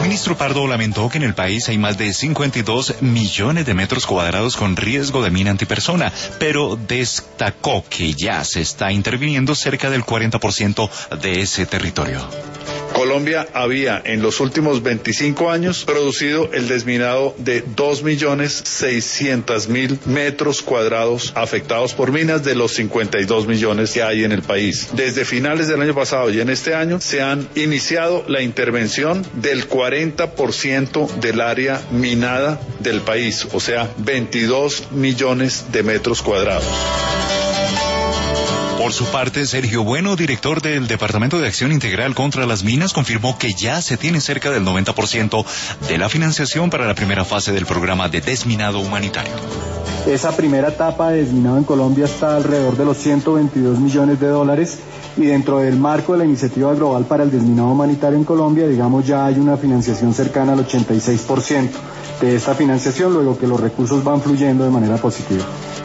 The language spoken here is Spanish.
ministro Pardo lamentó que en el país hay más de 52 millones de metros cuadrados con riesgo de mina antipersona, pero destacó que ya se está interviniendo cerca del 40% de ese territorio. Colombia había en los últimos 25 años producido el desminado de 2.600.000 metros cuadrados afectados por minas de los 52 millones que hay en el país. Desde finales del año pasado y en este año se han iniciado la intervención del 40% del área minada del país, o sea, 22 millones de metros cuadrados. Por su parte, Sergio Bueno, director del Departamento de Acción Integral contra las Minas, confirmó que ya se tiene cerca del 90% de la financiación para la primera fase del programa de desminado humanitario. Esa primera etapa de desminado en Colombia está alrededor de los 122 millones de dólares y dentro del marco de la iniciativa global para el desminado humanitario en Colombia, digamos, ya hay una financiación cercana al 86% de esta financiación, luego que los recursos van fluyendo de manera positiva.